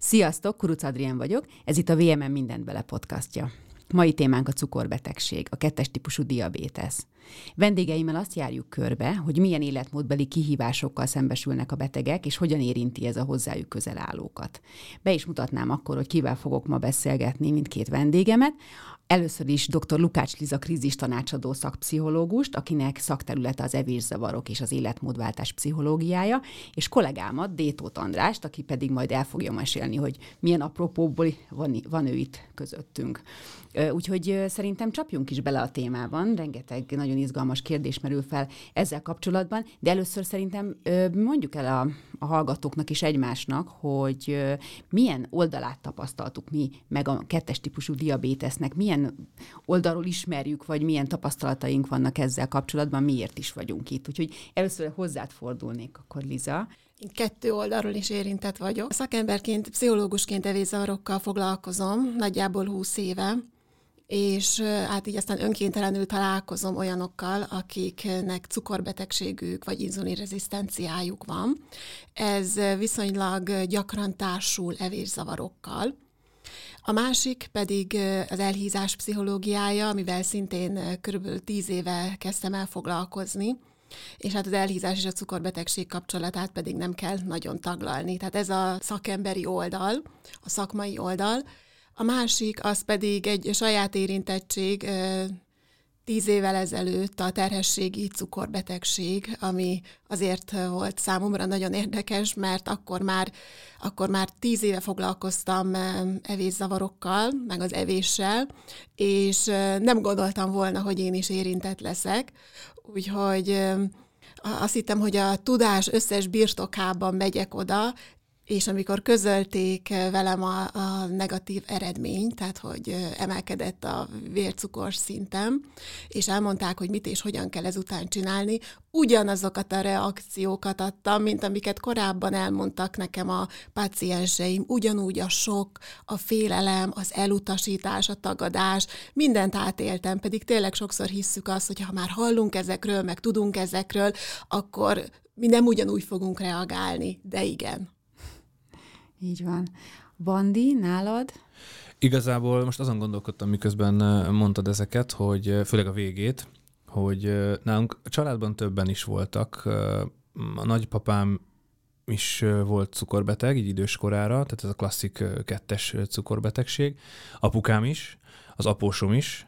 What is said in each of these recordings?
Sziasztok, Kuruc Adrián vagyok, ez itt a VMM Mindent Bele podcastja. Mai témánk a cukorbetegség, a 2-es típusú diabétesz. Vendégeimmel azt járjuk körbe, hogy milyen életmódbeli kihívásokkal szembesülnek a betegek, és hogyan érinti ez a hozzájuk közel állókat. Be is mutatnám akkor, hogy kivel fogok ma beszélgetni mindkét vendégemet. Először is dr. Lukács Liza krízistanácsadó szakpszichológust, akinek szakterülete az evészavarok és az életmódváltás pszichológiája, és kollégámat, D. Tóth Andrást, aki pedig majd el fogja mesélni, hogy milyen apropóból van ő itt közöttünk. Úgyhogy szerintem csapjunk is bele a témában, rengeteg nagyon izgalmas kérdés merül fel ezzel kapcsolatban, de először szerintem mondjuk el a hallgatóknak és egymásnak, hogy milyen oldalát tapasztaltuk mi meg a 2-es típusú diabétesznek, milyen oldalról ismerjük, vagy milyen tapasztalataink vannak ezzel kapcsolatban, miért is vagyunk itt. Úgyhogy először hozzád fordulnék akkor, Liza. Én 2 oldalról is érintett vagyok. Szakemberként, pszichológusként evészavarokkal foglalkozom, nagyjából 20 éve, és hát így aztán önkéntelenül találkozom olyanokkal, akiknek cukorbetegségük vagy inzulinrezisztenciájuk van. Ez viszonylag gyakran társul evészavarokkal. A másik pedig az elhízás pszichológiája, amivel szintén körülbelül 10 éve kezdtem el foglalkozni, és hát az elhízás és a cukorbetegség kapcsolatát pedig nem kell nagyon taglalni. Tehát ez a szakemberi oldal, a szakmai oldal. A másik, az pedig egy saját érintettség, 10 évvel ezelőtt a terhességi cukorbetegség, ami azért volt számomra nagyon érdekes, mert akkor már 10 éve foglalkoztam evészavarokkal, meg az evéssel, és nem gondoltam volna, hogy én is érintett leszek. Úgyhogy azt hittem, hogy a tudás összes birtokában megyek oda, és amikor közölték velem a negatív eredményt, tehát hogy emelkedett a vércukor szintem, és elmondták, hogy mit és hogyan kell ezután csinálni, ugyanazokat a reakciókat adtam, mint amiket korábban elmondtak nekem a pácienseim, ugyanúgy a sok, a félelem, az elutasítás, a tagadás, mindent átéltem, pedig tényleg sokszor hisszük azt, hogy ha már hallunk ezekről, meg tudunk ezekről, akkor mi nem ugyanúgy fogunk reagálni, de igen. Így van. Bandi, nálad? Igazából most azon gondolkodtam, miközben mondtad ezeket, hogy főleg a végét, hogy nálunk a családban többen is voltak. A nagypapám is volt cukorbeteg, így időskorára, tehát ez a klasszik 2-es cukorbetegség. Apukám is, az apósom is.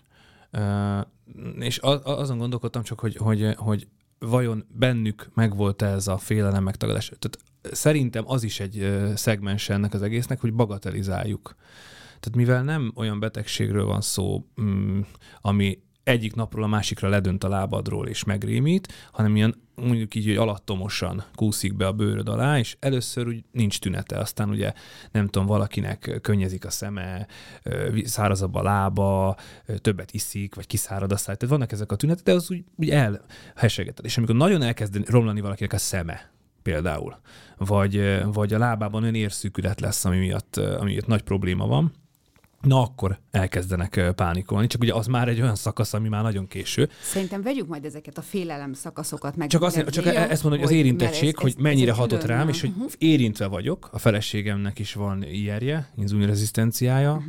És azon gondolkodtam csak, hogy vajon bennük megvolt ez a félelem, megtagadás. Tehát szerintem az is egy szegmens ennek az egésznek, hogy bagatelizáljuk. Tehát mivel nem olyan betegségről van szó, ami egyik napról a másikra ledönt a lábadról és megrémít, hanem ilyen mondjuk így, hogy alattomosan kúszik be a bőröd alá, és először úgy nincs tünete, aztán ugye nem tudom, valakinek könnyezik a szeme, szárazabb a lába, többet iszik, vagy kiszárad a száj. Tehát vannak ezek a tünetek, de az úgy elhesegeted. És amikor nagyon elkezd romlani valakinek a szeme, például, vagy a lábában olyan érszűkület lesz, ami miatt nagy probléma van, na akkor elkezdenek pánikolni, csak ugye az már egy olyan szakasz, ami már nagyon késő. Szerintem vegyük majd ezeket a félelem szakaszokat meg. Csak ezt mondom, hogy az érintettség, hogy mennyire hatott rám, és hogy érintve vagyok, a feleségemnek is van ilyenje, inzulinrezisztenciája,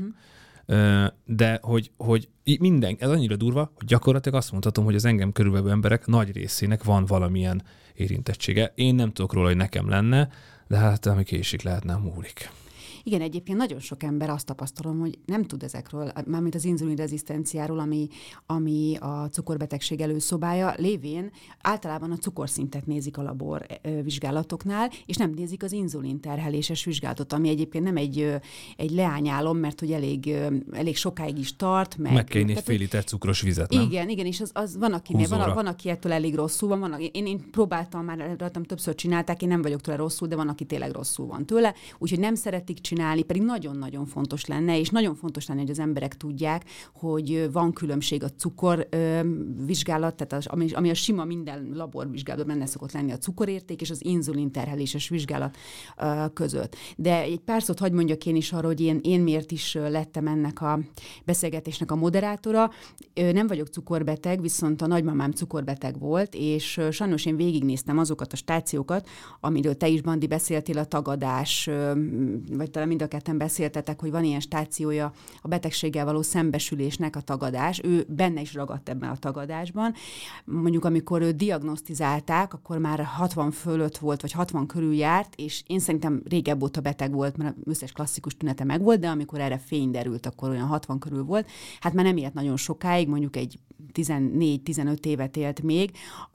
de hogy minden, ez annyira durva, hogy gyakorlatilag azt mondhatom, hogy az engem körülvevő emberek nagy részének van valamilyen érintettsége. Én nem tudok róla, hogy nekem lenne, de hát ami késik lehet, nem múlik. Igen, egyébként nagyon sok ember azt tapasztalom, hogy nem tud ezekről, mármint az inzulinrezisztenciáról, ami a cukorbetegség előszobája lévén általában a cukorszintet nézik a labor vizsgálatoknál, és nem nézik az inzulinterheléses vizsgálatot, ami egyébként nem egy leányálom, mert hogy elég sokáig is tart. Meg kell inni fél liter cukros vizet, nem? Igen, és az van akinél, van aki ettől elég rosszul van, én próbáltam már, rajtam többször csinálták, én nem vagyok tőle rosszul, de van, aki tényleg rosszul van tőle, úgyhogy nem szeretik csinálni, pedig nagyon-nagyon fontos lenne, és nagyon fontos lenne, hogy az emberek tudják, hogy van különbség a cukorvizsgálat, tehát ami a sima minden laborvizsgálatban benne szokott lenni a cukorérték, és az inzulinterheléses vizsgálat között. De egy pár szót hadd mondjak én is arra, hogy én miért is lettem ennek a beszélgetésnek a moderátora. Nem vagyok cukorbeteg, viszont a nagymamám cukorbeteg volt, és sajnos én végignéztem azokat a stációkat, amiről te is, Bandi, beszéltél, a tagadás, vagy talán amiről mind a ketten beszéltetek, hogy van ilyen stációja a betegséggel való szembesülésnek a tagadás. Ő benne is ragadt ebben a tagadásban. Mondjuk, amikor őt diagnosztizálták, akkor már 60 fölött volt, vagy 60 körül járt, és én szerintem régebb óta beteg volt, mert az összes klasszikus tünete megvolt, de amikor erre fény derült, akkor olyan 60 körül volt. Hát már nem élt nagyon sokáig, mondjuk egy 14-15 évet élt még,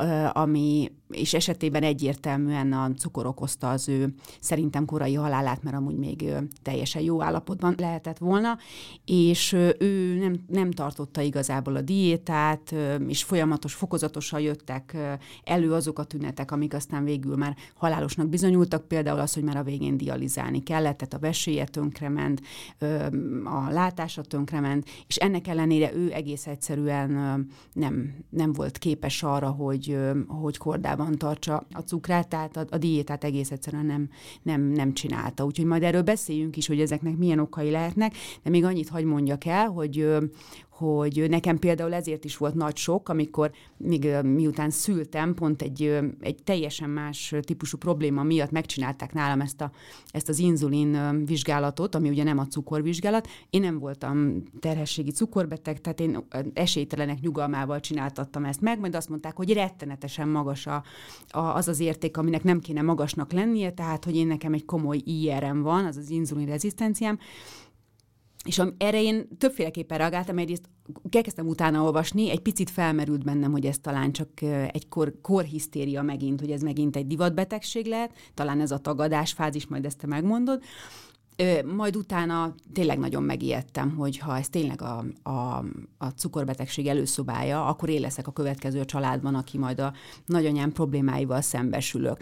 és esetében egyértelműen a cukor okozta az ő szerintem korai halálát, mert amúgy még teljesen jó állapotban lehetett volna, és ő nem tartotta igazából a diétát, és fokozatosan jöttek elő azok a tünetek, amik aztán végül már halálosnak bizonyultak, például az, hogy már a végén dializálni kellett, tehát a veséje tönkrement, a látása tönkrement, és ennek ellenére ő egész egyszerűen nem volt képes arra, hogy kordában tartsa a cukrát, tehát a diétát egész egyszerűen nem csinálta. Úgyhogy majd erről beszéljünk is, hogy ezeknek milyen okai lehetnek, de még annyit hadd mondjak el, hogy nekem például ezért is volt nagy sok, amikor még miután szültem, pont egy teljesen más típusú probléma miatt megcsinálták nálam ezt az inzulin vizsgálatot, ami ugye nem a cukorvizsgálat. Én nem voltam terhességi cukorbeteg, tehát én esélytelenek nyugalmával csináltattam ezt meg, majd azt mondták, hogy rettenetesen magas az az érték, aminek nem kéne magasnak lennie, tehát hogy nekem egy komoly IR-em van, az az inzulin rezisztenciám. És erre én többféleképpen reagáltam, egyrészt elkezdtem utána olvasni, egy picit felmerült bennem, hogy ez talán csak egy korhisztéria megint, hogy ez megint egy divatbetegség lehet, talán ez a tagadásfázis, majd ezt te megmondod. Majd utána tényleg nagyon megijedtem, hogy ha ez tényleg a cukorbetegség előszobája, akkor én leszek a következő családban, aki majd a nagyanyám problémáival szembesülök.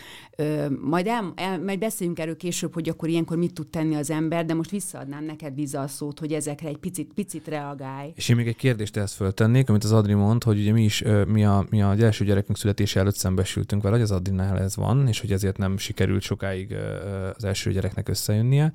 Majd beszéljünk erről később, hogy akkor ilyenkor mit tud tenni az ember, de most visszaadnám neked Liza a szót, hogy ezekre egy picit reagálj. És én még egy kérdést ehhez föltennék, amit az Adri mond, hogy ugye mi a első gyerekünk születése előtt szembesültünk vele, hogy az Adrinál ez van, és hogy ezért nem sikerült sokáig az első gyereknek összejönnie.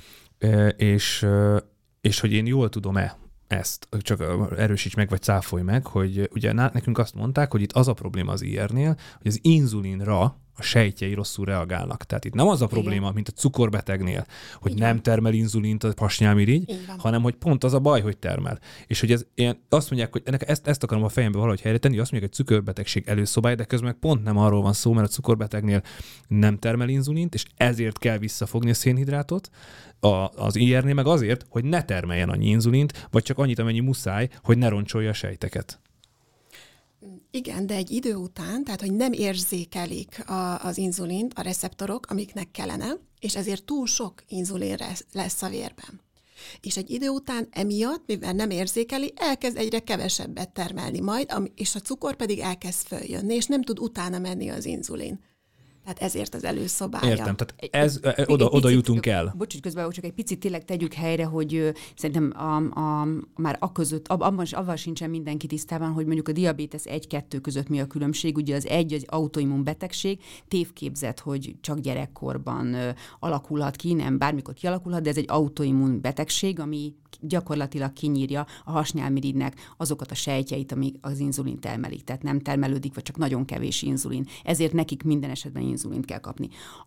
És hogy én jól tudom-e ezt, csak erősíts meg, vagy cáfolj meg, hogy ugye nekünk azt mondták, hogy itt az a probléma az IR-nél, hogy az inzulinra a sejtjei rosszul reagálnak. Tehát itt nem az a probléma, mint a cukorbetegnél, hogy nem termel inzulint a hasnyálmirigy, hanem hogy pont az a baj, hogy termel. És hogy azt mondják, hogy ezt akarom a fejembe valahogy helyre tenni, azt mondják, hogy cukorbetegség előszobály, de közben pont nem arról van szó, mert a cukorbetegnél nem termel inzulint, és ezért kell visszafogni a szénhidrátot, az IR-nél meg azért, hogy ne termeljen annyi inzulint, vagy csak annyit, amennyi muszáj, hogy ne roncsolja a sejteket. Igen, de egy idő után, tehát hogy nem érzékelik az inzulint, a receptorok, amiknek kellene, és ezért túl sok inzulin lesz a vérben. És egy idő után emiatt, mivel nem érzékeli, elkezd egyre kevesebbet termelni majd, és a cukor pedig elkezd följönni, és nem tud utána menni az inzulin. Tehát ezért az előszobája. Értem, tehát oda jutunk el. Bocs, hogy közben csak egy picit tényleg tegyük helyre, hogy szerintem már avval sincsen mindenki tisztában, hogy mondjuk a diabétesz 1-2 között mi a különbség. Ugye az egy autoimmun betegség, tévképzet, hogy csak gyerekkorban alakulhat ki, nem bármikor kialakulhat, de ez egy autoimmun betegség, ami gyakorlatilag kinyírja a hasnyálmirigynek azokat a sejtjeit, amik az inzulint termelik. Tehát nem termelődik, vagy csak nagyon kevés inzulin. Ezért nekik minden esetben inzulint kell kapni.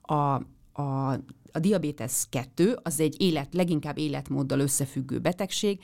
A diabétesz 2 az egy leginkább életmóddal összefüggő betegség,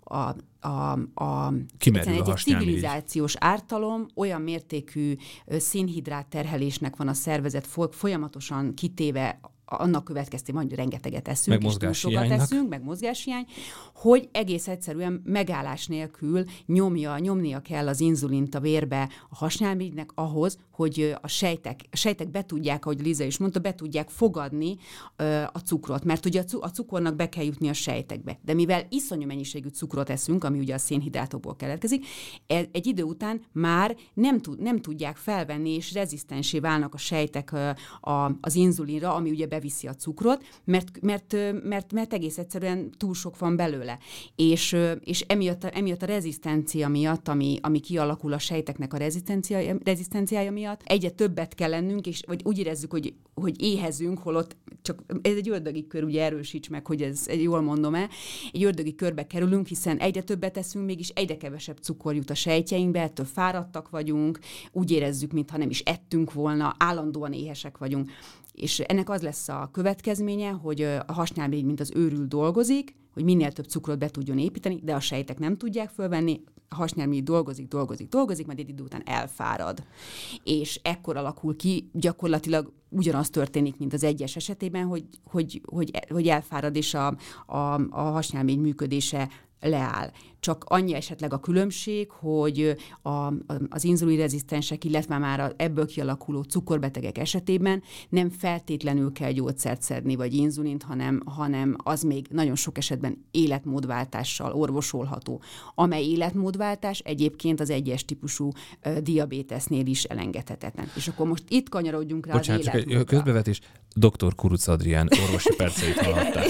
egy civilizációs ártalom, olyan mértékű szénhidrát terhelésnek van a szervezet folyamatosan kitéve, annak következtében, hogy rengeteget eszünk, és túl sokat eszünk, meg mozgáshiány, hogy egész egyszerűen megállás nélkül nyomnia kell az inzulint a vérbe a hasnyálmirigynek ahhoz, hogy a sejtek be tudják, ahogy Liza is mondta, be tudják fogadni a cukrot, mert ugye a cukornak be kell jutni a sejtekbe. De mivel iszonyú mennyiségű cukrot eszünk, ami ugye a szénhidrátokból keletkezik, egy idő után már nem tudják felvenni, és rezisztensé válnak a sejtek az inzulinra, ami ugye beviszi a cukrot, mert egész egyszerűen túl sok van belőle. És emiatt a rezisztencia miatt, ami kialakul a sejteknek a rezisztenciája miatt, egyre többet kell lennünk, és vagy úgy érezzük, hogy éhezünk, holott csak ez egy ördögi kör, ugye erősíts meg, hogy ez jól mondom-e, egy ördögi körbe kerülünk, hiszen egyre többet eszünk, mégis egyre kevesebb cukor jut a sejtjeinkbe, ettől fáradtak vagyunk, úgy érezzük, mintha nem is ettünk volna, állandóan éhesek vagyunk. És ennek az lesz a következménye, hogy a hasnyálmény, mint az őrült dolgozik, hogy minél több cukrot be tudjon építeni, de a sejtek nem tudják fölvenni, a hasnyálmény dolgozik, majd egy idő után elfárad. És ekkor alakul ki, gyakorlatilag ugyanaz történik, mint az egyes esetében, hogy elfárad, és a hasnyálmény működése leáll. Csak annyi esetleg a különbség, hogy az inzulinrezisztensek, illetve már ebből kialakuló cukorbetegek esetében nem feltétlenül kell gyógyszert szedni, vagy inzulint, hanem az még nagyon sok esetben életmódváltással orvosolható, amely életmódváltás egyébként az 1-es típusú diabétesznél is elengedhetetlen. És akkor most itt kanyarodjunk rá. Bocsánat, az életmódra. csak egy közbevetés. Dr. Kuruc Adrián orvosi perceit hallották.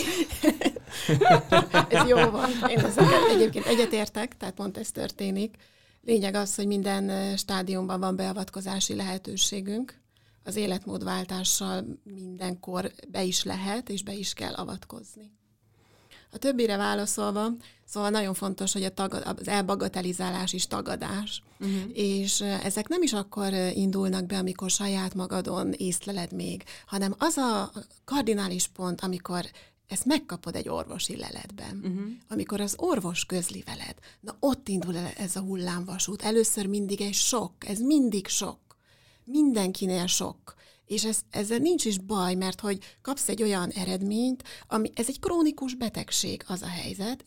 Ez jó van. Én ezeket egyébként egyetértek, tehát pont ez történik. Lényeg az, hogy minden stádiumban van beavatkozási lehetőségünk. Az életmódváltással mindenkor be is lehet, és be is kell avatkozni. A többire válaszolva, szóval nagyon fontos, hogy az elbagatelizálás is tagadás, és ezek nem is akkor indulnak be, amikor saját magadon észleled még, hanem az a kardinális pont, amikor ezt megkapod egy orvosi leletben. Amikor az orvos közli veled, na ott indul el ez a hullámvasút. Először mindig egy sok, ez mindig sok. Mindenkinél sok. És ezzel nincs is baj, mert hogy kapsz egy olyan eredményt, ez egy krónikus betegség, az a helyzet,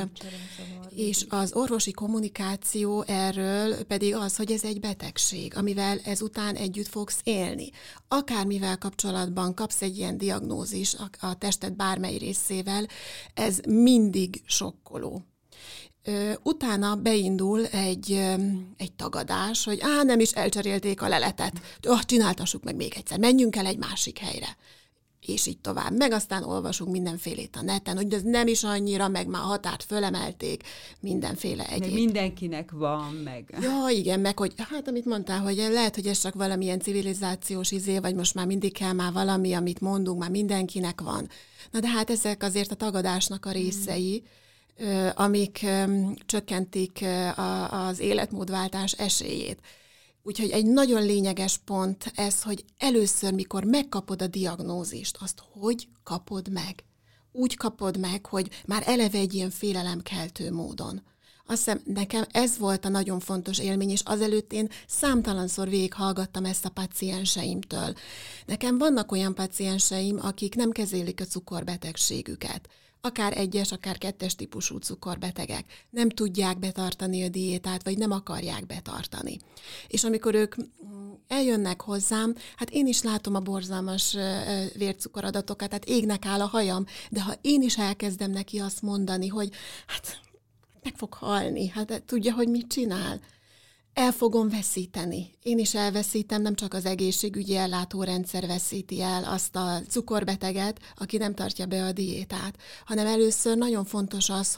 és az orvosi kommunikáció erről pedig az, hogy ez egy betegség, amivel ezután együtt fogsz élni. Akármivel kapcsolatban kapsz egy ilyen diagnózis a tested bármely részével, ez mindig sokkoló. Utána beindul egy tagadás, hogy nem is elcserélték a leletet, csináltassuk meg még egyszer, menjünk el egy másik helyre. És így tovább. Meg aztán olvasunk mindenfélét a neten, hogy ez nem is annyira, meg már a határt fölemelték, mindenféle egyéb. Meg mindenkinek van, meg... Ja, igen, meg hogy, amit mondtál, hogy lehet, hogy ez csak valamilyen civilizációs vagy most már mindig kell már valami, amit mondunk, már mindenkinek van. Na de hát ezek azért a tagadásnak a részei, amik csökkentik az életmódváltás esélyét. Úgyhogy egy nagyon lényeges pont ez, hogy először, mikor megkapod a diagnózist, azt hogy kapod meg? Úgy kapod meg, hogy már eleve egy ilyen félelemkeltő módon. Azt hiszem, nekem ez volt a nagyon fontos élmény, és azelőtt én számtalanszor végighallgattam ezt a pacienseimtől. Nekem vannak olyan pacienseim, akik nem kezelik a cukorbetegségüket. Akár 1-es, akár 2-es típusú cukorbetegek nem tudják betartani a diétát, vagy nem akarják betartani. És amikor ők eljönnek hozzám, hát én is látom a borzalmas vércukoradatokat, tehát égnek áll a hajam, de ha én is elkezdem neki azt mondani, hogy hát meg fog halni, hát tudja, hogy mit csinál. El fogom veszíteni. Én is elveszítem, nem csak az egészségügyi ellátórendszer veszíti el azt a cukorbeteget, aki nem tartja be a diétát, hanem először nagyon fontos az,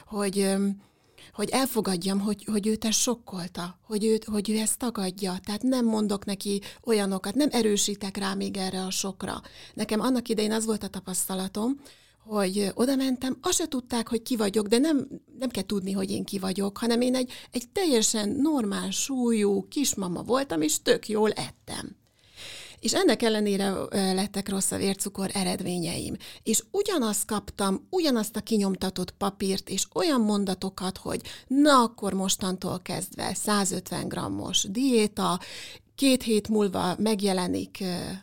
hogy elfogadjam, hogy őt ez sokkolta, hogy ő ezt tagadja. Tehát nem mondok neki olyanokat, nem erősítek rá még erre a sokra. Nekem annak idején az volt a tapasztalatom, hogy oda mentem, azt se tudták, hogy ki vagyok, de nem kell tudni, hogy én ki vagyok, hanem én egy teljesen normál súlyú kismama voltam, és tök jól ettem. És ennek ellenére lettek rossz a vércukor eredményeim. És ugyanazt kaptam, ugyanazt a kinyomtatott papírt, és olyan mondatokat, hogy na akkor mostantól kezdve 150 grammos diéta, 2 hét múlva megjelenik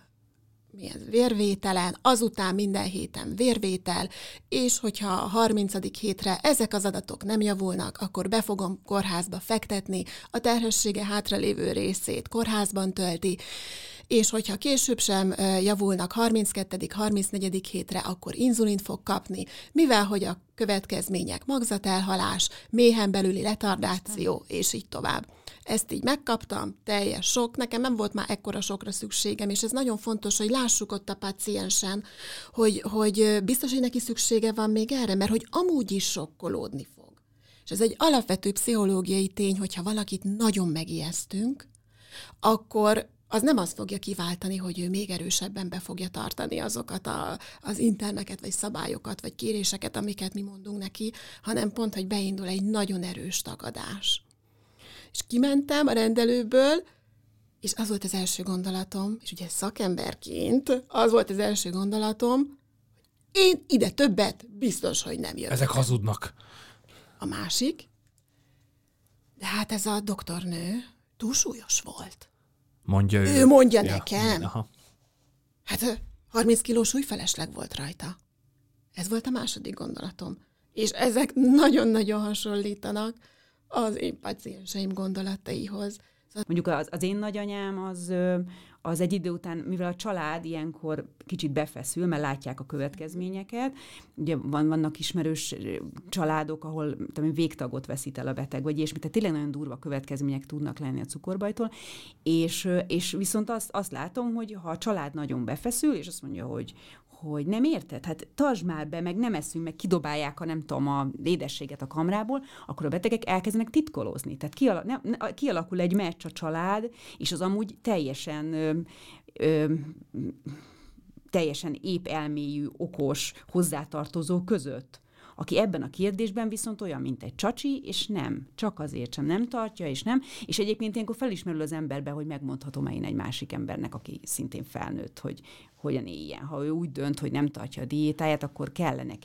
vérvételen, azután minden héten vérvétel, és hogyha a 30. hétre ezek az adatok nem javulnak, akkor be fogom kórházba fektetni, a terhessége hátralévő részét kórházban tölti, és hogyha később sem javulnak 32., 34. hétre, akkor inzulint fog kapni, mivel hogy a következmények magzatelhalás, méhen belüli letardáció, és így tovább. Ezt így megkaptam, teljes sok, nekem nem volt már ekkora sokra szükségem, és ez nagyon fontos, hogy lássuk ott a paciensen, hogy biztos, hogy neki szüksége van még erre, mert hogy amúgy is sokkolódni fog. És ez egy alapvető pszichológiai tény, hogyha valakit nagyon megijesztünk, akkor az nem azt fogja kiváltani, hogy ő még erősebben be fogja tartani azokat az intermeket, vagy szabályokat, vagy kéréseket, amiket mi mondunk neki, hanem pont, hogy beindul egy nagyon erős tagadás. És kimentem a rendelőből, És az volt az első gondolatom, és ugye szakemberként az volt az első gondolatom, én ide többet biztos, hogy nem jövök. Ezek hazudnak. A másik, de hát ez a doktornő túlsúlyos volt. Mondja ő. Ő mondja nekem. Aha. Hát 30 kilós súlyfelesleg volt rajta. Ez volt a második gondolatom. És ezek nagyon-nagyon hasonlítanak az én pacienseim gondolataihoz. Mondjuk az én nagyanyám az egy idő után, mivel a család ilyenkor kicsit befeszül, mert látják a következményeket. Ugye vannak ismerős családok, ahol végtagot veszít el a beteg, vagy ilyesmi. Tehát tényleg nagyon durva következmények tudnak lenni a cukorbajtól. És viszont azt látom, hogy ha a család nagyon befeszül, és azt mondja, hogy nem érted? Hát tartsd már be, meg nem eszünk, meg kidobálják a nem tudom, a édességet a kamrából, akkor a betegek elkezdenek titkolózni. Tehát kialakul egy meccs a család, és az amúgy teljesen épp elmélyű, okos hozzátartozó között, aki ebben a kérdésben viszont olyan, mint egy csacsi, és nem. Csak azért sem nem tartja, és nem. És egyébként ilyenkor felismerül az emberbe, hogy megmondhatom én egy másik embernek, aki szintén felnőtt, hogy hogyan éljen. Ha ő úgy dönt, hogy nem tartja a diétáját, akkor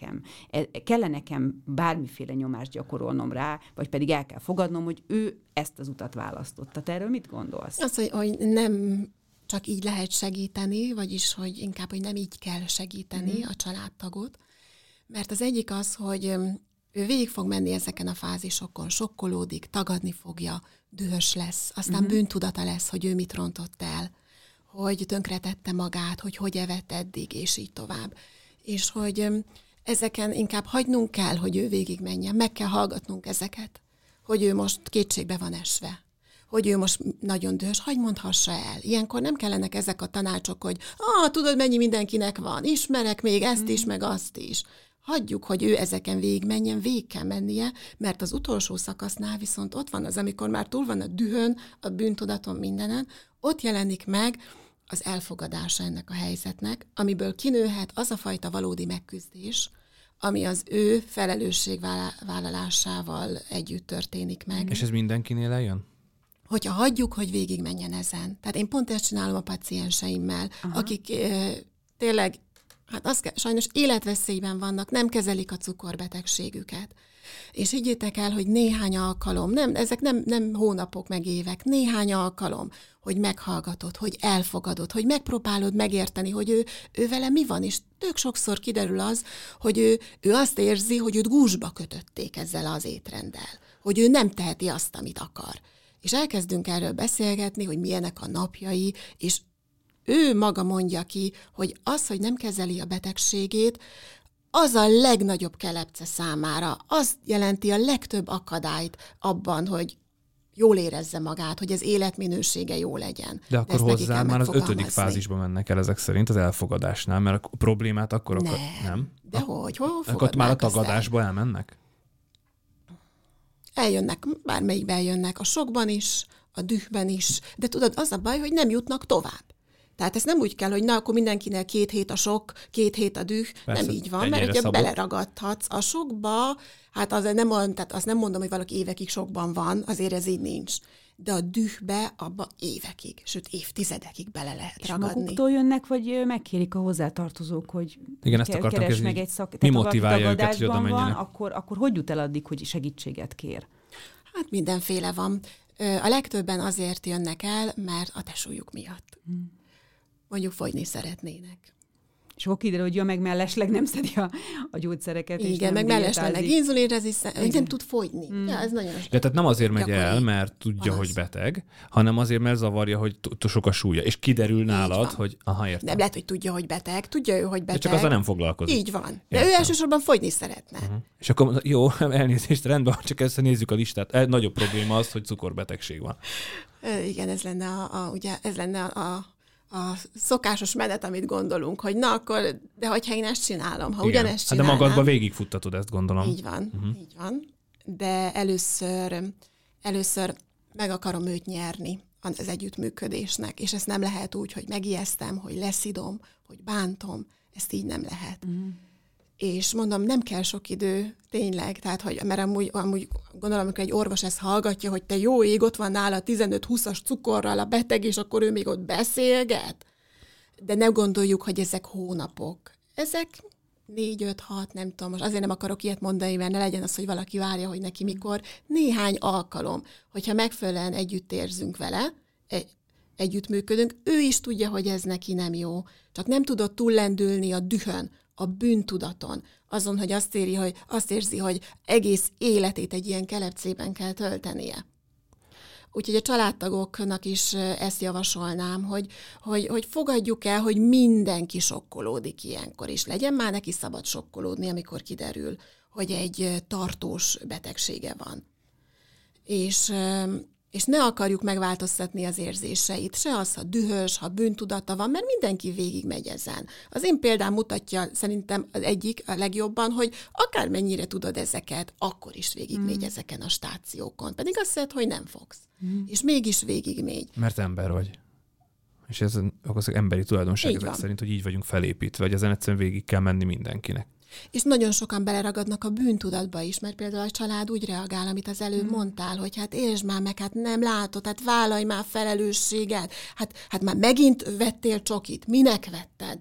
kell nekem bármiféle nyomást gyakorolnom rá, vagy pedig el kell fogadnom, hogy ő ezt az utat választotta. Te erről mit gondolsz? Az, hogy nem csak így lehet segíteni, vagyis hogy inkább, hogy nem így kell segíteni a családtagot, mert az egyik az, hogy ő végig fog menni ezeken a fázisokon, sokkolódik, tagadni fogja, dühös lesz, aztán bűntudata lesz, hogy ő mit rontott el, hogy tönkretette magát, hogy evett eddig, és így tovább. És hogy ezeken inkább hagynunk kell, hogy ő végig menjen, meg kell hallgatnunk ezeket, hogy ő most kétségbe van esve, hogy ő most nagyon dühös, hagy mondhassa el. Ilyenkor nem kellenek ezek a tanácsok, hogy tudod, mennyi mindenkinek van, ismerek még ezt is, meg azt is. Hagyjuk, hogy ő ezeken végigmenjen, végig kell mennie, mert az utolsó szakasznál viszont ott van az, amikor már túl van a dühön, a bűntudaton, mindenen, ott jelenik meg az elfogadása ennek a helyzetnek, amiből kinőhet az a fajta valódi megküzdés, ami az ő felelősségvállalásával együtt történik meg. És ez mindenkinél eljön? Hogyha hagyjuk, hogy végigmenjen ezen. Tehát én pont ezt csinálom a pacienseimmel, akik tényleg, hát sajnos életveszélyben vannak, nem kezelik a cukorbetegségüket. És higgyétek el, hogy néhány alkalom, ezek nem hónapok meg évek, néhány alkalom, hogy meghallgatod, hogy elfogadod, hogy megpróbálod megérteni, hogy ő vele mi van, és tök sokszor kiderül az, hogy ő azt érzi, hogy őt gúzsba kötötték ezzel az étrenddel, hogy ő nem teheti azt, amit akar. És elkezdünk erről beszélgetni, hogy milyenek a napjai, és ő maga mondja ki, hogy az, hogy nem kezeli a betegségét, az a legnagyobb kelepce számára, az jelenti a legtöbb akadályt abban, hogy jól érezze magát, hogy az életminősége jó legyen. De akkor hozzá már az 5. fázisba mennek el ezek szerint az elfogadásnál, mert a problémát akkor nem? De hol akkor már a tagadásba elmennek? Eljönnek, bármelyikbe eljönnek, a sokban is, a dühben is, de tudod, az a baj, hogy nem jutnak tovább. Tehát ez nem úgy kell, hogy akkor mindenkinek 2 hét a sok, 2 hét a düh, persze, nem így van, mert hogyha beleragadhatsz a sokba, hát azt nem mondom, hogy valaki évekig sokban van, azért ez így nincs. De a dühbe abba évekig, sőt évtizedekig bele lehet ragadni. És maguktól jönnek, vagy megkérik a hozzátartozók, hogy igen, ezt akartam keres meg egy mi motiválja őket, hogy oda menjenek? Akkor hogy jut el addig, hogy segítséget kér? Hát mindenféle van. A legtöbben azért jönnek el, mert a tesójuk miatt. Mondjuk fogyni szeretnének. És akkor kiderül, hogy meg mellesleg nem szedi a gyógyszereket. Igen, meg mellesleg inzulinrezisztens, nem tud fogyni. Ja, ez nagyon de tehát nem azért megy el, mert tudja, hogy beteg, hanem azért, mert zavarja, hogy sok a súlya. És kiderül nálad, hogy értem. Nem lehet, hogy tudja, hogy beteg. Tudja ő, hogy beteg. De csak azzal nem foglalkozik. Így van. De ő elsősorban fogyni szeretne. És akkor jó, elnézést, rendben, csak összenézzük a listát. Nagyobb probléma az, hogy cukorbetegség van. Igen, ez lenne a szokásos menet, amit gondolunk, hogy na akkor, de hogyha én ezt csinálom, ha ugyanezt csinálnám. De magadba végigfuttatod ezt, gondolom. Így van, így van. De először meg akarom őt nyerni az együttműködésnek, és ezt nem lehet úgy, hogy megijesztem, hogy leszidom, hogy bántom, ezt így nem lehet. És mondom, nem kell sok idő, tényleg, tehát, hogy, mert amúgy gondolom, amikor egy orvos ezt hallgatja, hogy te jó ég, ott van nála 15-20-as cukorral a beteg, és akkor ő még ott beszélget. De ne gondoljuk, hogy ezek hónapok. Ezek 4-5-6, nem tudom, most azért nem akarok ilyet mondani, mert ne legyen az, hogy valaki várja, hogy neki mikor. Néhány alkalom, hogyha megfelelően együtt érzünk vele, együttműködünk, ő is tudja, hogy ez neki nem jó. Csak nem tudott túllendülni a dühön, a bűntudaton, azon, hogy azt érzi, hogy egész életét egy ilyen kelepcében kell töltenie. Úgyhogy a családtagoknak is ezt javasolnám, hogy fogadjuk el, hogy mindenki sokkolódik ilyenkor is. Legyen már neki szabad sokkolódni, amikor kiderül, hogy egy tartós betegsége van. És ne akarjuk megváltoztatni az érzéseit, se az, ha dühös, ha bűntudata van, mert mindenki végigmegy ezen. Az én példám mutatja szerintem az egyik a legjobban, hogy akármennyire tudod ezeket, akkor is végigmegy ezeken a stációkon. Pedig azt hiszed, hogy nem fogsz. És mégis végigmegy. Mert ember vagy. És ez az emberi tulajdonság ezek szerint, hogy így vagyunk felépítve, hogy ezen egyszerűen végig kell menni mindenkinek. És nagyon sokan beleragadnak a bűntudatba is, mert például a család úgy reagál, amit az előbb mondtál, hogy hát értsd már meg, hát nem látod, hát vállalj már felelősséget, hát már megint vettél csokit, minek vetted?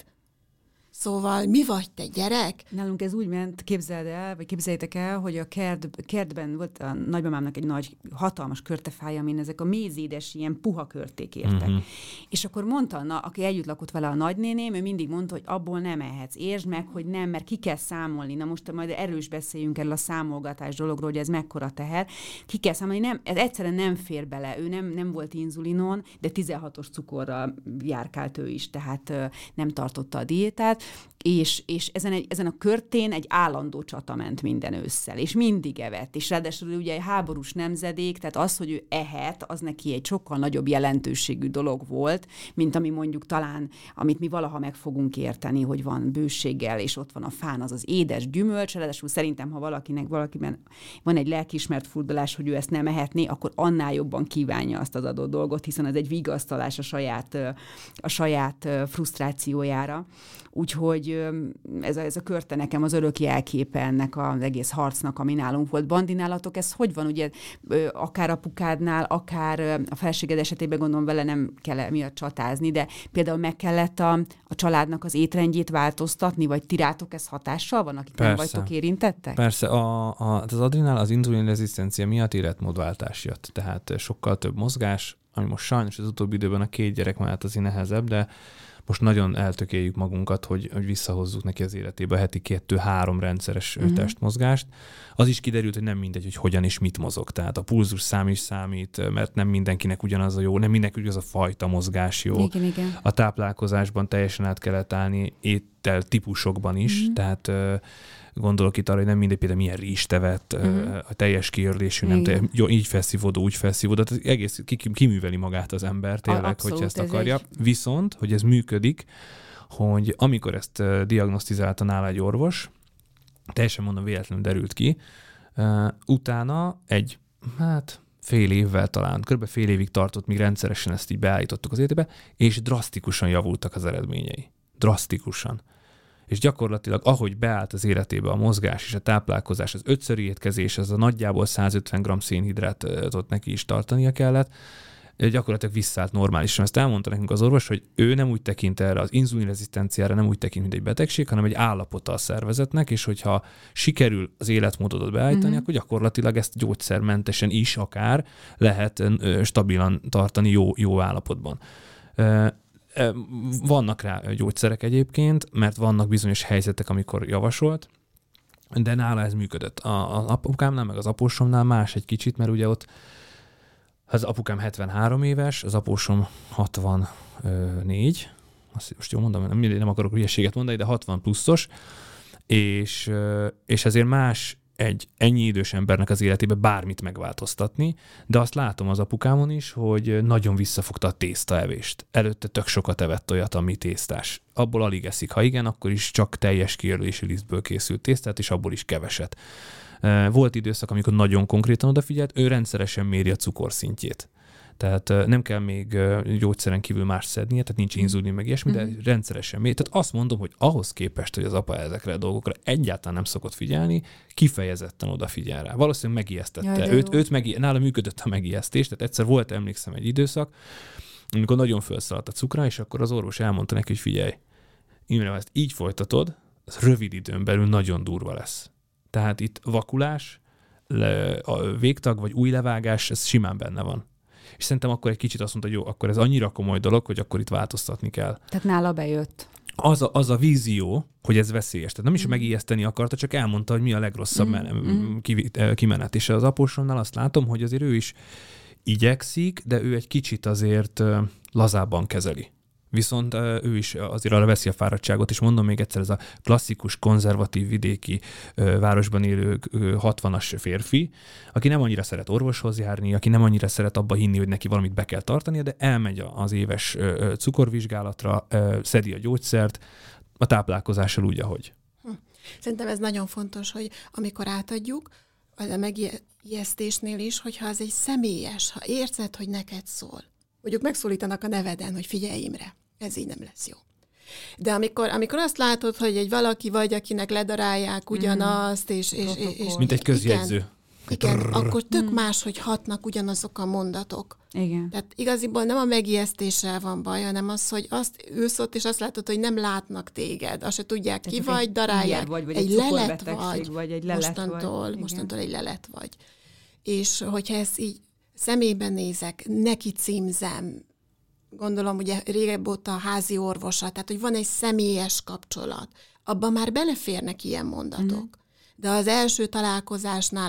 Szóval mi vagy te, gyerek? Nálunk ez úgy ment, képzeld el, vagy képzeljétek el, hogy a kertben volt a nagymamámnak egy nagy, hatalmas körtefája, amin ezek a mézédes, ilyen puha körték értek. És akkor mondta, aki együtt lakott vele a nagynéném, ő mindig mondta, hogy abból nem ehetsz. Értsd meg, hogy nem, mert ki kell számolni. Na most majd erős beszéljünk erről a számolgatás dologról, hogy ez mekkora teher. Ki kell számolni, nem, ez egyszerűen nem fér bele. Ő nem volt inzulinon, de 16-os cukorral járkált ő is, tehát nem tartotta a diétát. És ezen a körtén egy állandó csata ment minden ősszel, és mindig evett, és ráadásul ugye egy háborús nemzedék, tehát az, hogy ő ehet, az neki egy sokkal nagyobb jelentőségű dolog volt, mint ami mondjuk talán, amit mi valaha meg fogunk érteni, hogy van bőséggel, és ott van a fán az édes gyümölcs, ráadásul szerintem, ha valakiben van egy lelkiismert furdalás, hogy ő ezt nem ehetné, akkor annál jobban kívánja azt az adott dolgot, hiszen ez egy vigasztalás a saját frusztrációjára. Úgyhogy ez a körte nekem az örök jelképe ennek az egész harcnak, ami nálunk volt. Bandinálatok, ez hogy van? Ugye akár apukádnál, akár a felséged esetében gondolom vele nem kell miatt csatázni, de például meg kellett a családnak az étrendjét változtatni, vagy ti rátok ez hatással van, akik nem vagytok érintettek? Persze, az adrinál az inzulinrezisztencia miatt életmódváltás jött, tehát sokkal több mozgás, ami most sajnos az utóbbi időben a 2 gyerek mellett azért nehezebb, de most nagyon eltökéljük magunkat, hogy visszahozzuk neki az életébe a heti 2-3 rendszeres testmozgást. Az is kiderült, hogy nem mindegy, hogy hogyan és mit mozog. Tehát a pulzus szám is számít, mert nem mindenkinek ugyanaz a jó, nem mindenkinek ugyanaz a fajta mozgás jó. Igen. A táplálkozásban teljesen át kellett állni, étel típusokban is, tehát gondolok itt arra, hogy nem mindegy, például milyen rizst evett, a teljes kiördésű, nem jó, így felszívódó, úgy felszívódó, tehát egész kiműveli magát az ember tényleg, hogyha ezt akarja. Viszont, hogy ez működik, hogy amikor ezt diagnosztizálta nála egy orvos, teljesen mondom, véletlenül derült ki, utána fél évvel talán, kb. Fél évig tartott, míg rendszeresen ezt így beállítottuk az életébe, és drasztikusan javultak az eredményei. Drasztikusan. És gyakorlatilag, ahogy beállt az életébe a mozgás és a táplálkozás, az 5-szöri étkezés, az a nagyjából 150 g szénhidrátot neki is tartania kellett, gyakorlatilag visszaállt normálisan. Ezt elmondta nekünk az orvos, hogy ő nem úgy tekint erre az inzulinrezisztenciára, nem úgy tekint, mint egy betegség, hanem egy állapota a szervezetnek, és hogyha sikerül az életmódodat beállítani, akkor gyakorlatilag ezt gyógyszermentesen is akár lehet stabilan tartani jó állapotban. Vannak rá gyógyszerek egyébként, mert vannak bizonyos helyzetek, amikor javasolt, de nála ez működött. Az apukámnál, meg az apósomnál más egy kicsit, mert ugye ott az apukám 73 éves, az apósom 64, azt most jól mondom, nem akarok hülyeséget mondani, de 60 pluszos, és ezért más egy ennyi idős embernek az életébe bármit megváltoztatni, de azt látom az apukámon is, hogy nagyon visszafogta a tésztaevést. Előtte tök sokat evett olyat, ami tésztás. Abból alig eszik. Ha igen, akkor is csak teljes kijelölési lisztből készült tésztát, és abból is keveset. Volt időszak, amikor nagyon konkrétan odafigyelt, ő rendszeresen méri a cukorszintjét. Tehát nem kell még gyógyszeren kívül más szednie, tehát nincs inzulin meg ilyesmi, de rendszeresen még. Tehát azt mondom, hogy ahhoz képest, hogy az apa ezekre a dolgokra egyáltalán nem szokott figyelni, kifejezetten odafigyel rá. Valószínűleg megijesztette. Nála működött a megijesztés, tehát egyszer volt, emlékszem, egy időszak, amikor nagyon felszaladt a cukra, és akkor az orvos elmondta neki, hogy figyelj, Imre, ha ezt így folytatod, az rövid időn belül nagyon durva lesz. Tehát itt vakulás, a végtag vagy új levágás, ez simán benne van. És szerintem akkor egy kicsit azt mondta, hogy jó, akkor ez annyira komoly dolog, hogy akkor itt változtatni kell. Tehát nála bejött. Az a vízió, hogy ez veszélyes. Tehát nem is megijeszteni akarta, csak elmondta, hogy mi a legrosszabb kimenet. És az apósomnál azt látom, hogy azért ő is igyekszik, de ő egy kicsit azért lazábban kezeli. Viszont ő is azért arra veszi a fáradtságot, és mondom még egyszer, ez a klasszikus, konzervatív vidéki városban élő 60-as férfi, aki nem annyira szeret orvoshoz járni, aki nem annyira szeret abba hinni, hogy neki valamit be kell tartania, de elmegy az éves cukorvizsgálatra, szedi a gyógyszert, a táplálkozással úgy, ahogy. Szerintem ez nagyon fontos, hogy amikor átadjuk, az a megijesztésnél is, hogyha az egy személyes, ha érzed, hogy neked szól. Mondjuk megszólítanak a neveden, hogy figyelj Imre, ez így nem lesz jó. De amikor azt látod, hogy egy valaki vagy, akinek ledarálják ugyanazt, és mint egy közjegyző. Igen, akkor tök más, hogy hatnak ugyanazok a mondatok. Igen. Tehát igaziból nem a megijesztéssel van baj, hanem az, hogy azt ülsz ott, és azt látod, hogy nem látnak téged. Azt se tudják, ki vagy, darálják. Vagy egy lelet vagy egy lelet mostantól egy lelet vagy. És hogyha ezt így személyben nézek, neki címzem, gondolom, ugye régebb óta a házi orvosa, tehát, hogy van egy személyes kapcsolat, abban már beleférnek ilyen mondatok. De az első találkozásnál,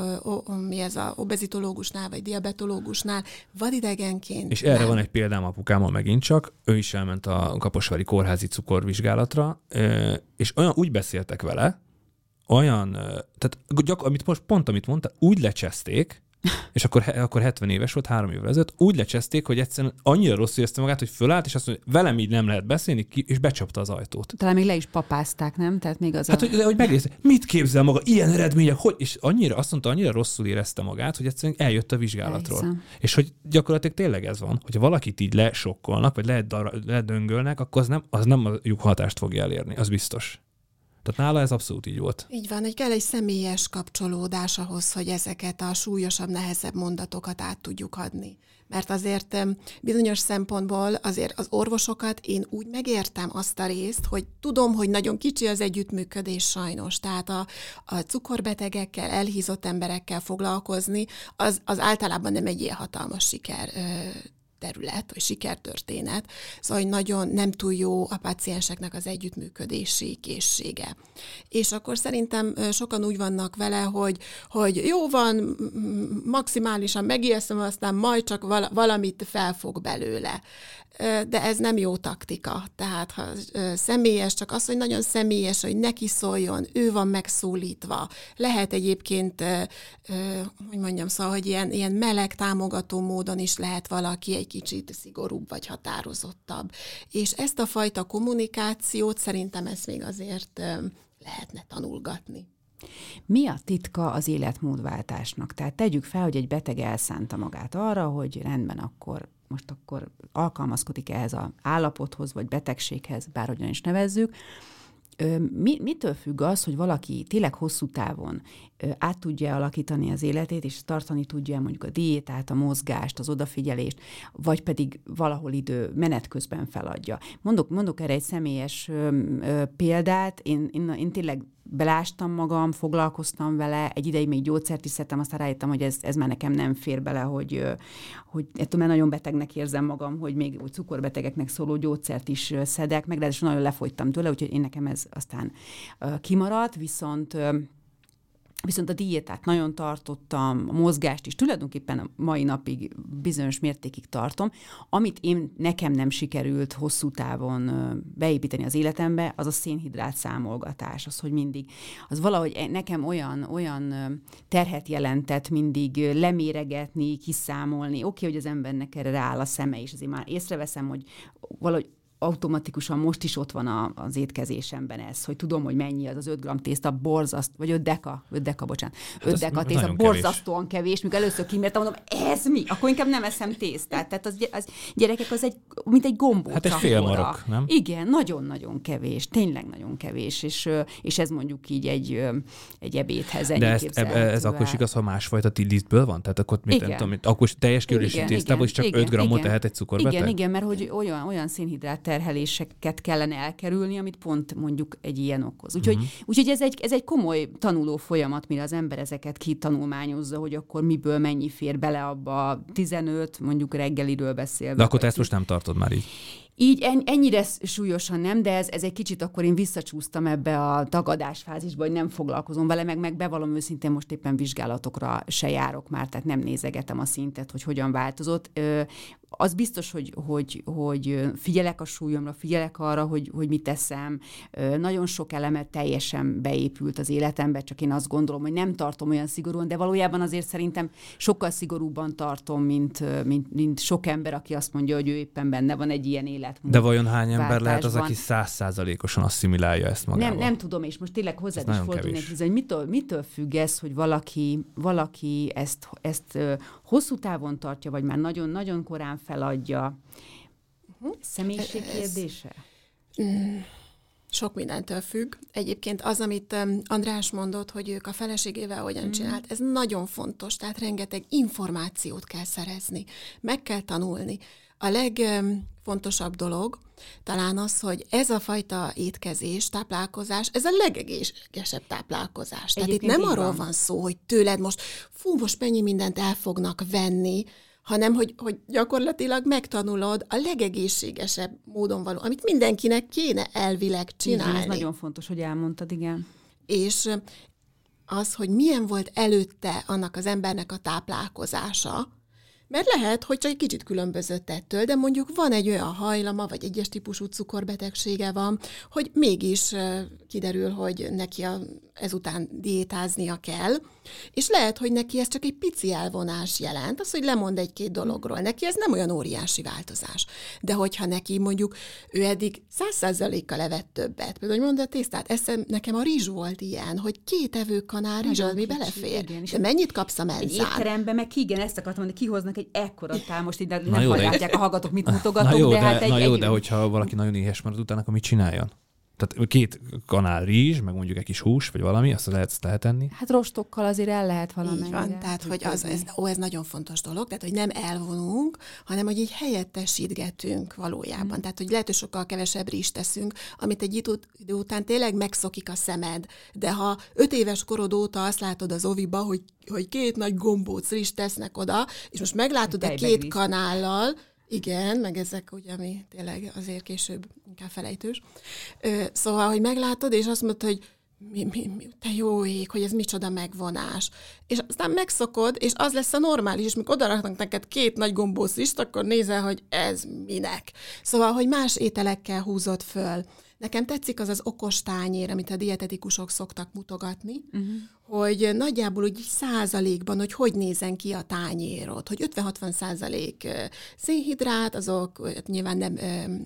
mi ez a obezitológusnál, vagy diabetológusnál vadidegenként. És erre van egy példám apukámmal megint csak, ő is elment a kaposvári kórházi cukorvizsgálatra, és úgy beszéltek vele, tehát amit mondta, úgy lecseszték, és akkor 70 éves volt, 3 évvel ezelőtt, úgy lecseszték, hogy egyszerűen annyira rosszul érezte magát, hogy fölállt, és azt mondja, velem így nem lehet beszélni, és becsapta az ajtót. Talán még le is papázták, nem? Tehát még az hogy megnézte, mit képzel maga, ilyen eredmények, hogy? És azt mondta, annyira rosszul érezte magát, hogy egyszerűen eljött a vizsgálatról. Elhiszem. És hogy gyakorlatilag tényleg ez van, hogyha valakit így lesokkolnak, vagy ledöngölnek, akkor az nem a lyukhatást fogja elérni, az biztos. Tehát nála ez abszolút így volt. Így van, hogy kell egy személyes kapcsolódás ahhoz, hogy ezeket a súlyosabb, nehezebb mondatokat át tudjuk adni. Mert azért bizonyos szempontból azért az orvosokat én úgy megértem azt a részt, hogy tudom, hogy nagyon kicsi az együttműködés sajnos. Tehát a cukorbetegekkel, elhízott emberekkel foglalkozni, az általában nem egy ilyen hatalmas siker terület, vagy sikertörténet, szóval nagyon nem túl jó a pácienseknek az együttműködési készsége. És akkor szerintem sokan úgy vannak vele, hogy jó van, maximálisan megijesztem, aztán majd csak valamit felfog belőle. De ez nem jó taktika. Tehát ha személyes, csak az, hogy nagyon személyes, hogy neki szóljon, ő van megszólítva. Lehet egyébként, hogy mondjam, szóval, hogy ilyen meleg, támogató módon is lehet valaki egy kicsit szigorúbb vagy határozottabb. És ezt a fajta kommunikációt szerintem ezt még azért lehetne tanulgatni. Mi a titka az életmódváltásnak? Tehát tegyük fel, hogy egy beteg elszánta magát arra, hogy rendben, akkor alkalmazkodik ehhez az állapothoz, vagy betegséghez, bárhogyan is nevezzük. Mitől függ az, hogy valaki tényleg hosszú távon át tudja alakítani az életét, és tartani tudja mondjuk a diétát, a mozgást, az odafigyelést, vagy pedig valahol menet közben feladja. Mondok erre egy személyes példát, én tényleg belástam magam, foglalkoztam vele, egy ideig még gyógyszert is szedtem, aztán rájöttem, hogy ez már nekem nem fér bele, hogy ettől már nagyon betegnek érzem magam, hogy még úgy cukorbetegeknek szóló gyógyszert is szedek, meg ráadásul nagyon lefogytam tőle, úgyhogy én nekem ez aztán kimaradt, viszont a diétát nagyon tartottam, a mozgást is tulajdonképpen a mai napig bizonyos mértékig tartom. Amit nekem nem sikerült hosszú távon beépíteni az életembe, az a szénhidrát számolgatás, az, hogy mindig, az valahogy nekem olyan terhet jelentett mindig leméregetni, kiszámolni. Oké, hogy az embernek erre rááll a szeme, és azért már észreveszem, hogy valahogy automatikusan most is ott van az étkezésemben ez, hogy tudom, hogy mennyi az 5 g tészta, borzaszt, vagy 5 deka, bocsánat. 5 deka tészta, borzasztóan kevés, mikor először kimértem, mondom, ez mi? Akkor inkább nem eszem tésztát. Tehát az gyerekek, az mint egy gombóca. Hát egy fél marok, nem? Igen, nagyon-nagyon kevés, tényleg nagyon kevés, és ez mondjuk így egy ebédhez ennyi. De ez akkor is igaz, ha másfajta lisztből van? Tehát akkor akkor teljes kiürésű tésztából is csak 5 g-ot tehet egy cukorbeteg? Igen, mert hogy olyan szénhidrát terheléseket kellene elkerülni, amit pont mondjuk egy ilyen okoz. Úgyhogy ez egy komoly tanuló folyamat, mire az ember ezeket kitanulmányozza, hogy akkor miből mennyi fér bele abba 15, mondjuk reggeliről beszélve. De akkor te ezt most nem tartod már így? Így ennyire súlyosan nem, de ez egy kicsit akkor én visszacsúsztam ebbe a tagadásfázisba, hogy nem foglalkozom vele, meg bevallom őszintén, most éppen vizsgálatokra se járok már, tehát nem nézegetem a szintet, hogy hogyan változott. Az biztos, hogy figyelek a súlyomra, figyelek arra, hogy mit teszem. Nagyon sok eleme teljesen beépült az életembe, csak én azt gondolom, hogy nem tartom olyan szigorúan, de valójában azért szerintem sokkal szigorúbban tartom, mint sok ember, aki azt mondja, hogy ő éppen benne van egy ilyen életmód. De vajon hány ember lehet az, aki 100%-osan asszimilálja ezt magával? Nem tudom, és most tényleg hozzád is fordulnék, hogy mitől függ ez, hogy valaki ezt hosszú távon tartja, vagy már nagyon-nagyon korán feladja. Személyiség kérdése? Sok mindentől függ. Egyébként az, amit András mondott, hogy ők a feleségével hogyan csinált, ez nagyon fontos, tehát rengeteg információt kell szerezni, meg kell tanulni. A legfontosabb dolog talán az, hogy ez a fajta étkezés, táplálkozás, ez a legegészségesebb táplálkozás. Tehát itt nem arról van szó, hogy tőled most mennyi mindent el fognak venni, hanem hogy gyakorlatilag megtanulod a legegészségesebb módon való, amit mindenkinek kéne elvileg csinálni. Igen, ez nagyon fontos, hogy elmondtad, igen. És az, hogy milyen volt előtte annak az embernek a táplálkozása, mert lehet, hogy csak egy kicsit különbözött ettől, de mondjuk van egy olyan hajlama, vagy egyes típusú cukorbetegsége van, hogy mégis kiderül, hogy neki ezután diétáznia kell, és lehet, hogy neki ez csak egy pici elvonás jelent, az, hogy lemond egy-két dologról. Neki ez nem olyan óriási változás. De hogyha neki mondjuk ő eddig 100%-kal evett többet, például, hogy mondta, tésztát, nekem a rizs volt ilyen, hogy 2 evőkanál rizs, ami belefér. Igen, de mennyit kapsz a menzán? Egy étteremben, meg igen, ezt akartam mondani, kihoznak egy ekkora tál, most így nem hallgatják a hallgatók, mit mutogatok, de hogyha valaki nagyon éhes marad utána, akkor mit csináljon? Tehát 2 kanál rizs, meg mondjuk egy kis hús, vagy valami, azt lehet tenni? Hát rostokkal azért el lehet valamennyire. Így van, tehát hogy ez nagyon fontos dolog, tehát hogy nem elvonunk, hanem hogy így helyettesítgetünk valójában. Tehát, hogy lehet, hogy sokkal kevesebb rizst teszünk, amit egy idő után tényleg megszokik a szemed. De ha 5 éves korod óta azt látod az oviba, hogy 2 nagy gombóc rizst tesznek oda, és most meglátod a 2 kanállal, igen, meg ezek ugye, ami tényleg azért később inkább felejtős. Szóval, hogy meglátod, és azt mondod, hogy te jó ég, hogy ez micsoda megvonás. És aztán megszokod, és az lesz a normális, és mikor odaraknak neked 2 nagy gombóc liszt, akkor nézel, hogy ez minek. Szóval, hogy más ételekkel húzod föl. Nekem tetszik az okos tányér, amit a dietetikusok szoktak mutogatni, hogy nagyjából úgy 100%-ban, hogy nézen ki a tányérod, hogy 50-60% szénhidrát, azok nyilván nem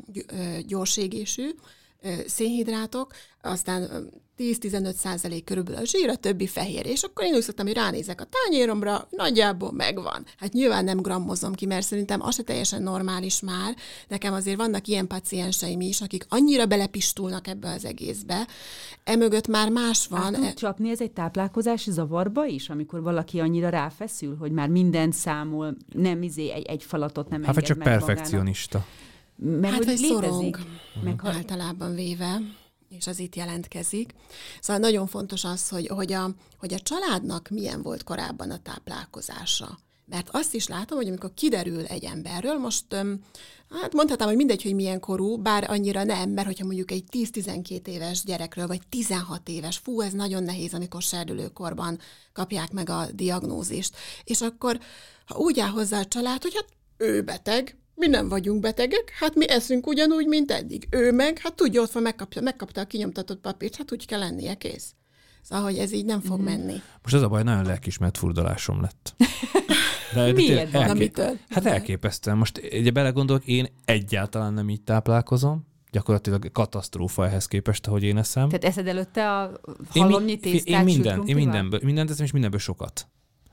gyors égésű szénhidrátok, aztán 10-15% körülbelül a zsír, a többi fehér. És akkor én úgy szoktam, hogy ránézek a tányéromra, nagyjából megvan. Hát nyilván nem grammozom ki, mert szerintem az se teljesen normális már. Nekem azért vannak ilyen pacienseim is, akik annyira belepistulnak ebbe az egészbe. Emögött már más van. Tud csapni ez egy táplálkozási zavarba is, amikor valaki annyira ráfeszül, hogy már mindent számol, nem egy falatot nem enged meg csak perfekcionista. Mert hát vagy szorong, általában véve, és az itt jelentkezik. Szóval nagyon fontos az, hogy a családnak milyen volt korábban a táplálkozása. Mert azt is látom, hogy amikor kiderül egy emberről, most hát mondhatnám, hogy mindegy, hogy milyen korú, bár annyira nem, mert hogyha mondjuk egy 10-12 éves gyerekről, vagy 16 éves, ez nagyon nehéz, amikor serdülőkorban kapják meg a diagnózist. És akkor, ha úgy áll hozzá a család, hogy hát ő beteg, mi nem vagyunk betegek, hát mi eszünk ugyanúgy, mint eddig. Ő meg, hát tudja, ott van, megkapta a kinyomtatott papírt, hát úgy kell lennie, kész. Szóval, hogy ez így nem fog menni. Most az a baj, nagyon lelkiismert furdalásom lett. Miért van? Hát elképesztően. Most ugye belegondolok, én egyáltalán nem így táplálkozom. Gyakorlatilag katasztrófa ehhez képest, ahogy én eszem. Tehát eszed előtte a halomnyi tésztát Én mindent eszem, és mindenből sokat.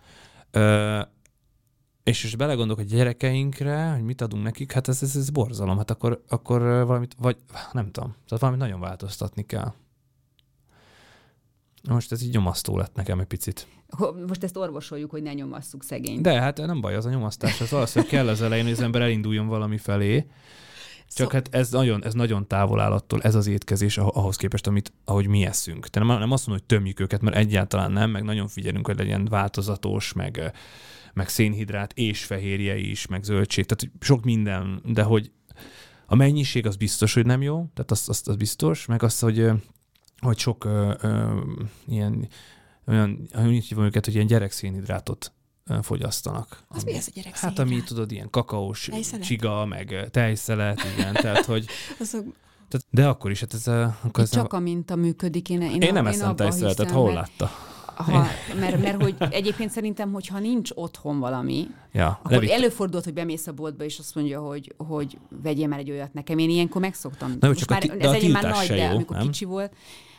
És belegondolok a gyerekeinkre, hogy mit adunk nekik, hát ez borzalom. Hát akkor valamit, vagy nem tudom, tehát valamit nagyon változtatni kell. Most ez így nyomasztó lett nekem egy picit. Most ezt orvosoljuk, hogy ne nyomasszuk szegényt. De hát nem baj, az a nyomasztás, az valószínűleg kell az elején, hogy az ember elinduljon valami felé. Csak hát ez nagyon távol áll attól, ez az étkezés ahhoz képest, ahogy mi eszünk. Tehát nem azt mondom, hogy tömjük őket, mert egyáltalán nem, meg nagyon figyelünk, hogy legyen változatos, meg szénhidrát és fehérje is, meg zöldség, tehát sok minden, de hogy a mennyiség az biztos, hogy nem jó, tehát az biztos, meg az, hogy sok ilyen, olyan, úgy hívom őket, hogy ilyen gyerekszénhidrátot fogyasztanak. Az mi ez a gyerekszénhidrát? Hát ami tudod, ilyen kakaós csiga, meg tejszelet, igen, tehát hogy... De akkor is, hát ez... Csak a minta működik. Én nem eszem tejszeletet, hol látta? Mert hogy egyébként szerintem, hogyha nincs otthon valami, akkor előfordult, hogy bemész a boltba, és azt mondja, hogy vegyél már egy olyat nekem. Én ilyenkor megszoktam. Most már, ez egyébként már nagy, de amikor kicsi volt.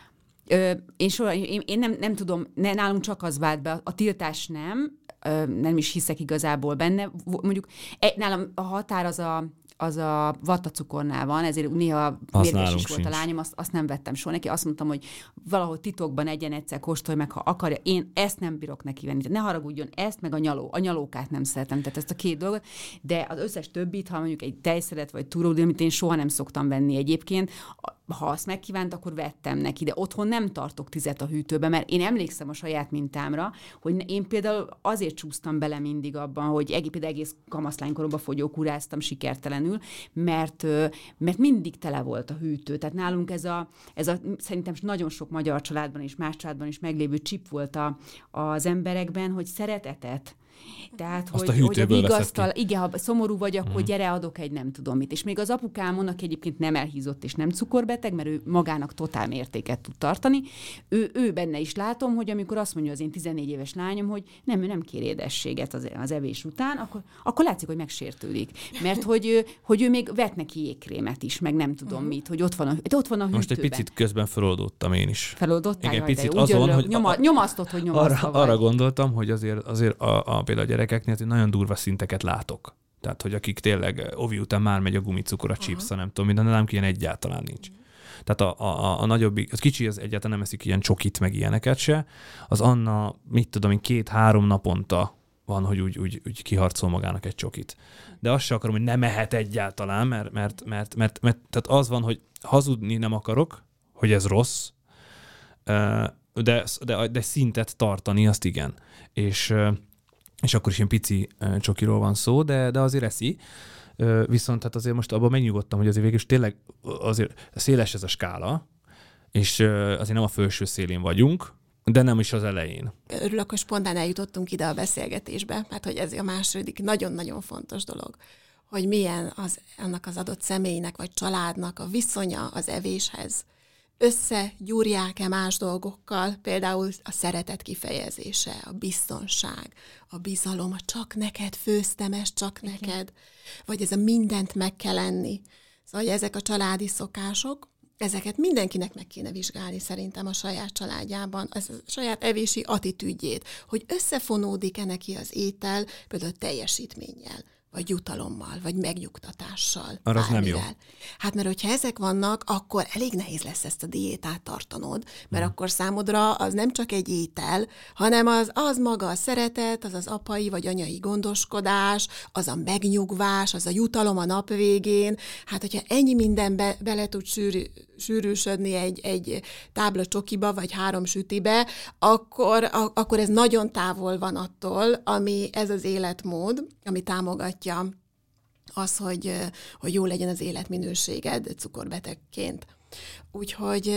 Én nem tudom, nálunk csak az vált be, a tiltás nem is hiszek igazából benne. Mondjuk nálam a határ az a vattacukornál van, ezért néha mérges is volt a lányom, azt nem vettem soha neki. Azt mondtam, hogy valahogy titokban egyszer kóstolj meg, ha akarja. Én ezt nem bírok neki venni. Tehát ne haragudjon, ezt meg a nyalókát nem szeretem, tehát ezt a két dolgot. De az összes többit, ha mondjuk egy tejszeret vagy túródil, amit én soha nem szoktam venni egyébként, ha azt megkívánt, akkor vettem neki, de otthon nem tartok 10 a hűtőbe, mert én emlékszem a saját mintámra, hogy én például azért csúsztam bele mindig abban, hogy egész kamaszlánykoromban fogyókúráztam sikertelenül, mert mindig tele volt a hűtő. Tehát nálunk ez a szerintem nagyon sok magyar családban és más családban is meglévő csip volt az emberekben, hogy szeretetet. Tehát, hogy a vigasztal, igen, ha szomorú vagy, akkor gyere, adok egy nem tudom mit. És még az apukámon, aki egyébként nem elhízott és nem cukorbeteg, mert ő magának totál mértéket tud tartani, ő benne is látom, hogy amikor azt mondja az én 14 éves lányom, hogy ő nem kér édességet az evés után, akkor látszik, hogy megsértődik. Mert hogy ő még vet neki jégkrémet is, meg nem tudom mit, hogy ott van a hűtőben. Most egy picit közben feloldódtam én is. Feloldódtál? Igen, picit azon, hogy nyomasztott, hogy nyomasztva vagy. Arra gondoltam, hogy azért például a gyerekeknél nagyon durva szinteket látok. Tehát, hogy akik tényleg ovi után már megy a gumicukor, a chips, nem tudom, minden, nem ilyen egyáltalán nincs. Tehát a nagyobbik, az kicsi az egyáltalán nem eszik ilyen csokit, meg ilyeneket se. Az Anna, mit tudom én, 2-3 naponta van, hogy úgy kiharcol magának egy csokit. De azt sem akarom, hogy nem ehet egyáltalán, mert tehát az van, hogy hazudni nem akarok, hogy ez rossz, de szintet tartani, azt igen. És akkor is ilyen pici csokiról van szó, de azért eszi. Viszont hát azért most abban megnyugodtam, hogy azért végül is tényleg azért széles ez a skála, és azért nem a felső szélén vagyunk, de nem is az elején. Örülök, hogy spontán eljutottunk ide a beszélgetésbe, mert hogy ez a második nagyon-nagyon fontos dolog, hogy milyen annak az adott személynek vagy családnak a viszonya az evéshez. Összegyúrják-e más dolgokkal, például a szeretet kifejezése, a biztonság, a bizalom, a csak neked főztem, ez csak neked, vagy ez a mindent meg kell enni. Szóval ezek a családi szokások, ezeket mindenkinek meg kéne vizsgálni szerintem a saját családjában, a saját evési attitűdjét, hogy összefonódik-e neki az étel például teljesítménnyel, vagy jutalommal, vagy megnyugtatással. Arra az nem jó. Hát mert hogyha ezek vannak, akkor elég nehéz lesz ezt a diétát tartanod, mert akkor számodra az nem csak egy étel, hanem az maga a szeretet, az apai vagy anyai gondoskodás, az a megnyugvás, az a jutalom a nap végén. Hát hogyha ennyi mindenbe bele tud sűrűsödni egy tábla csokiba, vagy 3 sütibe, akkor ez nagyon távol van attól, ami ez az életmód, ami támogatja az, hogy jó legyen az életminőséged cukorbetegként. Úgyhogy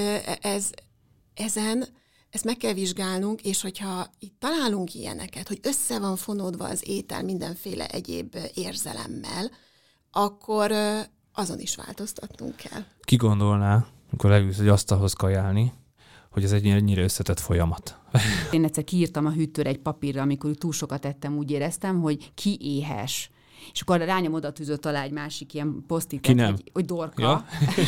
ezt meg kell vizsgálnunk, és hogyha itt találunk ilyeneket, hogy össze van fonódva az étel mindenféle egyéb érzelemmel, akkor azon is változtatnunk kell. Ki gondolná, amikor leülsz egy asztalhoz kajálni, hogy ez egy ennyire összetett folyamat. Én egyszer kiírtam a hűtőre egy papírra, amikor túl sokat ettem, úgy éreztem, hogy ki éhes. És akkor rányom oda tűzött alá egy másik ilyen posztitet, hogy Dorka. Ja.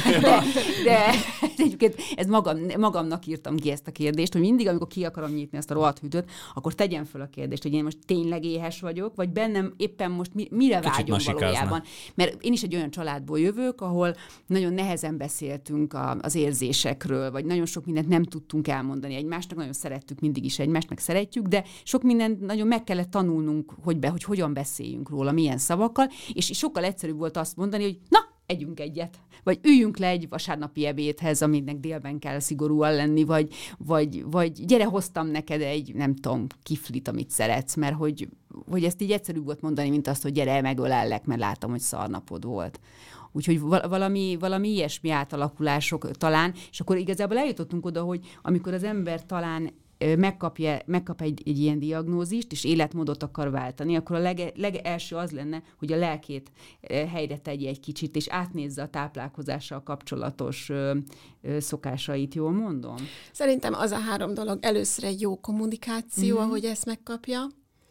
De egyébként ez magamnak írtam ki ezt a kérdést, hogy mindig, amikor ki akarom nyitni ezt a rohadt hűtőt, akkor tegyem föl a kérdést, hogy én most tényleg éhes vagyok, vagy bennem éppen most mire vágyom valójában. Mert én is egy olyan családból jövök, ahol nagyon nehezen beszéltünk az érzésekről, vagy nagyon sok mindent nem tudtunk elmondani egymásnak, nagyon szerettük mindig is egymást, meg szeretjük, de sok mindent nagyon meg kellett tanulnunk, hogy hogyan beszéljünk róla, milyen szavakkal, és sokkal egyszerűbb volt azt mondani, hogy na, együnk egyet, vagy üljünk le egy vasárnapi ebédhez, aminek délben kell szigorúan lenni, vagy gyere, hoztam neked egy, nem tudom, kiflit, amit szeretsz, mert hogy ezt így egyszerűbb volt mondani, mint azt, hogy gyere, megölellek, mert látom, hogy szarnapod volt. Úgyhogy valami ilyesmi átalakulások talán, és akkor igazából eljutottunk oda, hogy amikor az ember talán megkap egy ilyen diagnózist, és életmódot akar váltani, akkor a legelső az lenne, hogy a lelkét helyre tegye egy kicsit, és átnézze a táplálkozással kapcsolatos szokásait, jól mondom? Szerintem az a 3 dolog. Először egy jó kommunikáció, ahogy ezt megkapja,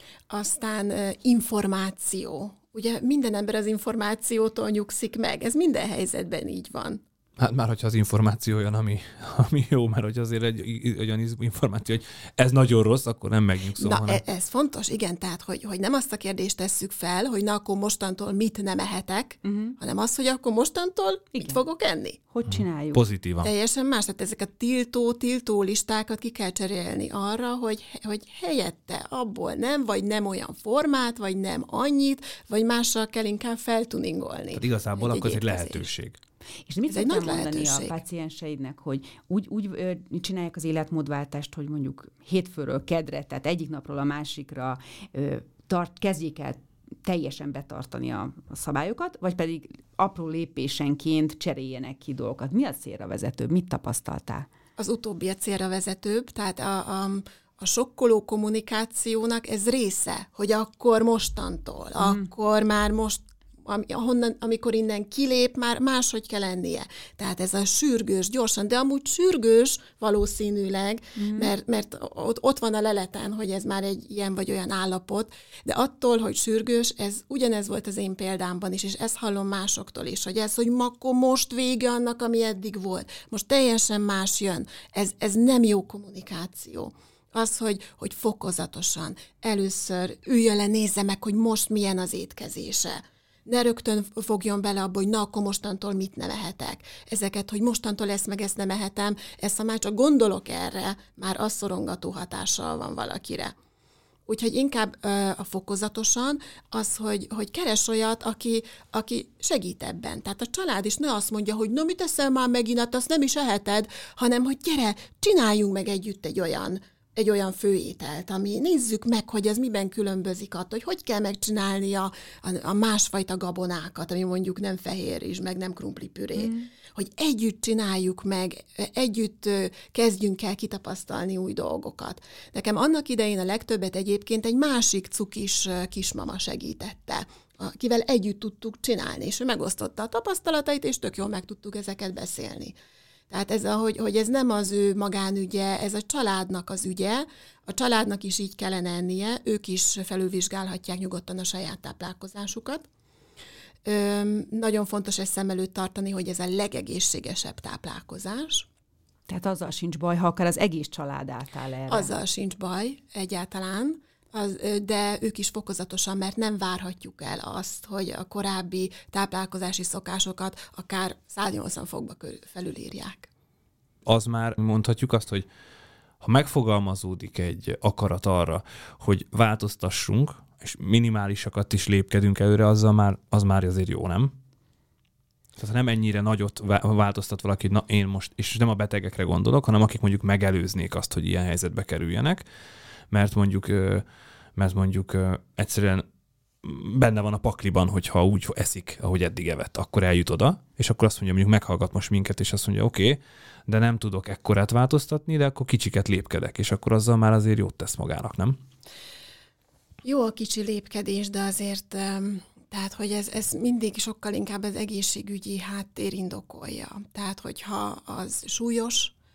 aztán információ. Ugye minden ember az információtól nyugszik meg. Ez minden helyzetben így van. Hát már, hogyha az információ olyan, ami jó, mert hogy azért egy olyan információ, hogy ez nagyon rossz, akkor nem megnyugszom. Na, ez fontos, igen, tehát, hogy nem azt a kérdést tesszük fel, hogy na, akkor mostantól mit nem ehetek, hanem azt, hogy akkor mostantól mit fogok enni. Hogy csináljuk? Pozitívan. Teljesen más, tehát ezeket tiltó listákat ki kell cserélni arra, hogy helyette abból nem, vagy nem olyan formát, vagy nem annyit, vagy mással kell inkább feltuningolni. Tehát igazából akkor ez egy lehetőség. És mit szoktam mondani a pácienseidnek, hogy úgy csinálják az életmódváltást, hogy mondjuk hétfőről kedre, tehát egyik napról a másikra kezdjék el teljesen betartani a szabályokat, vagy pedig apró lépésenként cseréljenek ki dolgokat. Mi a célra vezetőbb? Mit tapasztaltál? Az utóbbi a célra vezetőbb, tehát a sokkoló kommunikációnak ez része, hogy akkor mostantól, akkor már most amikor innen kilép, már máshogy kell lennie. Tehát ez a sürgős, gyorsan, de amúgy sürgős valószínűleg, mert ott van a leleten, hogy ez már egy ilyen vagy olyan állapot, de attól, hogy sürgős, ez ugyanez volt az én példámban is, és ezt hallom másoktól is, hogy ez, hogy akkor most vége annak, ami eddig volt. Most teljesen más jön. Ez nem jó kommunikáció. Az, hogy fokozatosan először üljön le, nézze meg, hogy most milyen az étkezése. Ne rögtön fogjon bele abba, hogy na, akkor mostantól mit nem ehetek. Ezeket, hogy mostantól ezt meg ezt nem ehetem, ezt ha már csak gondolok erre, már az szorongató hatással van valakire. Úgyhogy inkább a fokozatosan az, hogy keres olyat, aki segít ebben. Tehát a család is ne azt mondja, hogy na, mit eszel már megint, hát azt nem is eheted, hanem, hogy gyere, csináljunk meg együtt egy olyan főételt, ami nézzük meg, hogy ez miben különbözik attól, hogy kell megcsinálni a másfajta gabonákat, ami mondjuk nem fehér rizs, meg nem krumplipüré. Hogy együtt csináljuk meg, együtt kezdjünk el kitapasztalni új dolgokat. Nekem annak idején a legtöbbet egyébként egy másik cukis kismama segítette, akivel együtt tudtuk csinálni, és ő megosztotta a tapasztalatait, és tök jól meg tudtuk ezeket beszélni. Tehát ez, hogy ez nem az ő magánügye, ez a családnak az ügye, a családnak is így kellene ennie, ők is felülvizsgálhatják nyugodtan a saját táplálkozásukat. Nagyon fontos ezt szem előtt tartani, hogy ez a legegészségesebb táplálkozás. Tehát azzal sincs baj, ha akár az egész család átáll erre. Azzal sincs baj egyáltalán, de ők is fokozatosan, mert nem várhatjuk el azt, hogy a korábbi táplálkozási szokásokat akár 180 fokba felülírják. Az már mondhatjuk azt, hogy ha megfogalmazódik egy akarat arra, hogy változtassunk, és minimálisakat is lépkedünk előre, az már azért jó, nem? Tehát nem ennyire nagyot változtat valaki, na én most, és nem a betegekre gondolok, hanem akik mondjuk megelőznék azt, hogy ilyen helyzetbe kerüljenek, mert mondjuk egyszerűen benne van a pakliban, hogyha úgy eszik, ahogy eddig evett, akkor eljut oda, és akkor azt mondja, mondjuk meghallgat most minket, és azt mondja, oké, de nem tudok ekkorát változtatni, de akkor kicsiket lépkedek, és akkor azzal már azért jót tesz magának, nem? Jó a kicsi lépkedés, de azért, tehát, hogy ez mindig sokkal inkább az egészségügyi háttér indokolja. Tehát, hogyha az súlyos,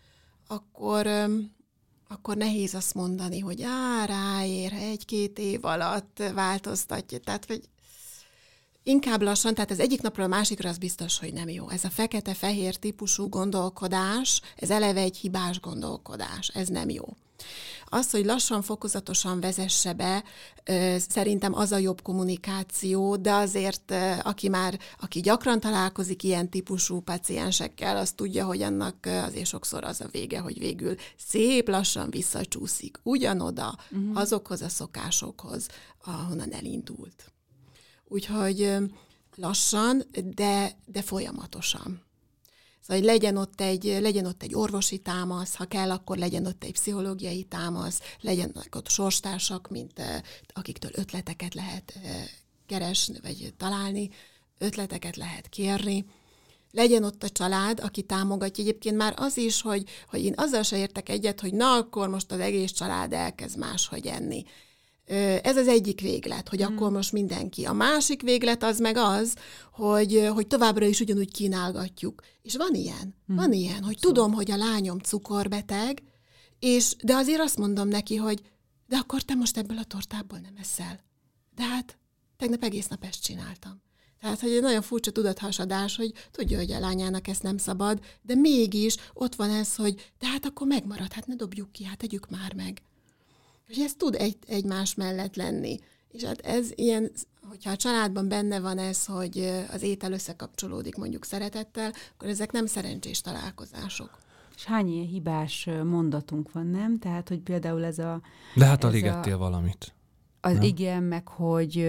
akkor nehéz azt mondani, hogy ráér, 1-2 év alatt változtatja. Tehát, hogy inkább lassan, tehát az egyik napról a másikra az biztos, hogy nem jó. Ez a fekete-fehér típusú gondolkodás, ez eleve egy hibás gondolkodás, ez nem jó. Az, hogy lassan, fokozatosan vezesse be, szerintem az a jobb kommunikáció, de azért, aki gyakran találkozik ilyen típusú paciensekkel, az tudja, hogy annak azért sokszor az a vége, hogy végül szép lassan visszacsúszik ugyanoda, azokhoz a szokásokhoz, ahonnan elindult. Úgyhogy lassan, de folyamatosan. Szóval, hogy legyen ott egy orvosi támasz, ha kell, akkor legyen ott egy pszichológiai támasz, legyenek ott sorstársak, akiktől ötleteket lehet keresni, vagy találni, ötleteket lehet kérni. Legyen ott a család, aki támogatja. Egyébként már az is, hogy én azzal se értek egyet, hogy na, akkor most az egész család elkezd máshogy enni. Ez az egyik véglet, hogy akkor most mindenki. A másik véglet az meg az, hogy továbbra is ugyanúgy kínálgatjuk. És van ilyen, hogy tudom, hogy a lányom cukorbeteg, de azért azt mondom neki, hogy de akkor te most ebből a tortából nem eszel. De hát tegnap egész nap ezt csináltam. Tehát, hogy egy nagyon furcsa tudathasadás, hogy tudja, hogy a lányának ezt nem szabad, de mégis ott van ez, hogy de hát akkor megmarad, hát ne dobjuk ki, hát tegyük már meg. És ez tud egymás mellett lenni. És hát ez ilyen, hogyha a családban benne van ez, hogy az étel összekapcsolódik mondjuk szeretettel, akkor ezek nem szerencsés találkozások. És hány ilyen hibás mondatunk van, nem? Tehát, hogy például ez a... De hát alig ettél valamit. Az igen, meg hogy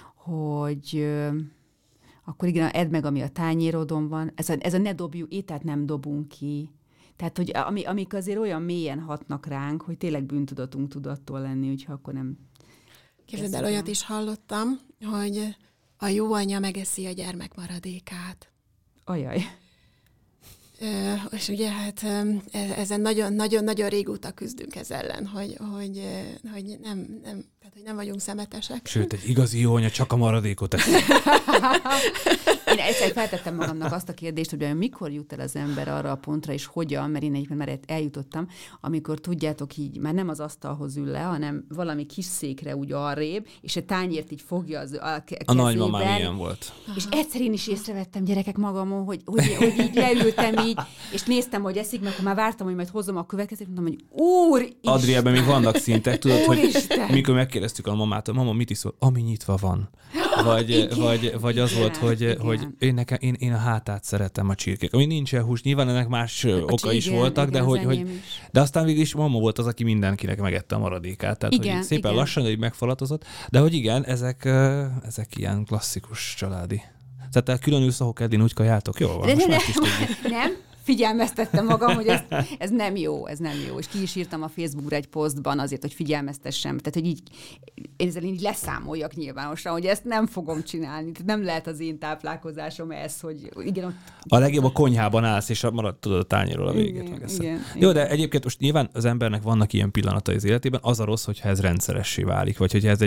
akkor igen, edd meg, ami a tányérodon van. Ez a ne dobjuk, ételt nem dobunk ki. Tehát, hogy amik azért olyan mélyen hatnak ránk, hogy tényleg bűntudatunk tudattól lenni, úgyhogy akkor nem... Képzeld el, olyat is hallottam, hogy a jó anya megeszi a gyermek maradékát. Ajaj. És ugye hát ezen nagyon-nagyon régóta küzdünk ez ellen, hogy nem vagyunk szemetesek. Sőt, egy igazi jó anya csak a maradékot eszi. Én egyszer feltettem magamnak azt a kérdést, hogy mikor jut el az ember arra a pontra, és hogyan, mert én egyébként már eljutottam, amikor tudjátok így, már nem az asztalhoz ül le, hanem valami kis székre úgy arrébb, és egy tányért így fogja a kezében. A nagymamám ilyen volt. És egyszer én is észrevettem, gyerekek, magamon, hogy így leültem így, és néztem, hogy eszik, mert akkor már vártam, hogy majd hozom a következőt, mondtam, hogy Úristen! Adriában még vannak szintek, tudod, hogy mikor megkérdeztük a mamától, mama, mit iszol? Ami nyitva van. Vagy az volt, hogy én a hátát szeretem a csirkék. Ami nincsen hús, nyilván ennek más oka is voltak, de aztán végül is mama volt az, aki mindenkinek megette a maradékát. Tehát, hogy szépen lassan, hogy megfalatozott. De hogy igen, ezek ilyen klasszikus családi. Tehát különülsz, ahol kell, úgy kajáltok. Jó, van, most már is tudjuk. Nem, figyelmeztettem magam, hogy ez nem jó, és ki is írtam a Facebookra egy posztban azért, hogy figyelmeztessem. Tehát, hogy én ezzel így leszámoljak nyilvánosan, hogy ezt nem fogom csinálni. Tehát nem lehet az én táplálkozásom ez, hogy igen, ott... A legjobb a konyhában állsz, és marad tudod a tányéról a végét megeszed. Jó, de egyébként most nyilván az embernek vannak ilyen pillanatai az életében, az a rossz, hogyha ez rendszeressé válik, vagy hogyha ez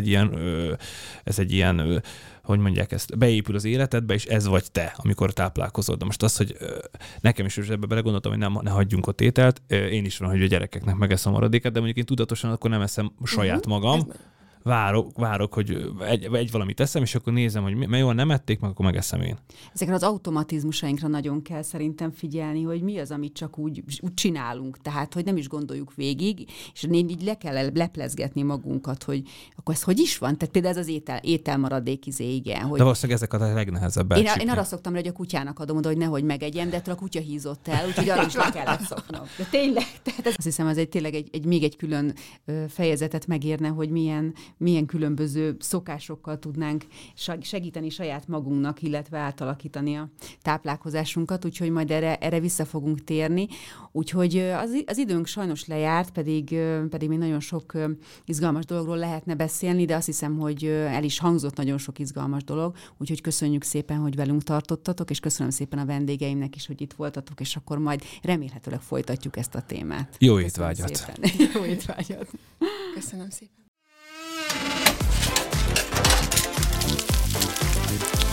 egy ilyen hogy mondják ezt, beépül az életedbe, és ez vagy te, amikor táplálkozol. De most az, hogy nekem is ebbe belegondoltam, hogy ne hagyjunk ott ételt, én is van, hogy a gyerekeknek megeszem a maradékát, de mondjuk én tudatosan akkor nem eszem saját magam, várok, hogy egy valamit teszem, és akkor nézem, hogy mert jól nem ették, meg akkor megeszem én. Ezekre az automatizmusainkra nagyon kell szerintem figyelni, hogy mi az, amit csak úgy csinálunk, tehát, hogy nem is gondoljuk végig, és így le kell leplezgetni magunkat, hogy akkor ez hogy is van? Tehát például ez az ételmaradék igen. Hogy... De valószínűleg ezek a legnehezebb én arra szoktam, hogy a kutyának adom oda, hogy nehogy megegyen, de ettől a kutya hízott el, úgyhogy arra is le kellett szoknom. De tényleg, tehát azt hiszem, ez tényleg még egy külön fejezetet megérne, hogy milyen különböző szokásokkal tudnánk segíteni saját magunknak, illetve átalakítani a táplálkozásunkat, úgyhogy majd erre vissza fogunk térni. Úgyhogy az időnk sajnos lejárt, pedig még nagyon sok izgalmas dologról lehetne beszélni, de azt hiszem, hogy el is hangzott nagyon sok izgalmas dolog, úgyhogy köszönjük szépen, hogy velünk tartottatok, és köszönöm szépen a vendégeimnek is, hogy itt voltatok, és akkor majd remélhetőleg folytatjuk ezt a témát. Jó étvágyat! Jó étvágyat! Köszönöm szépen!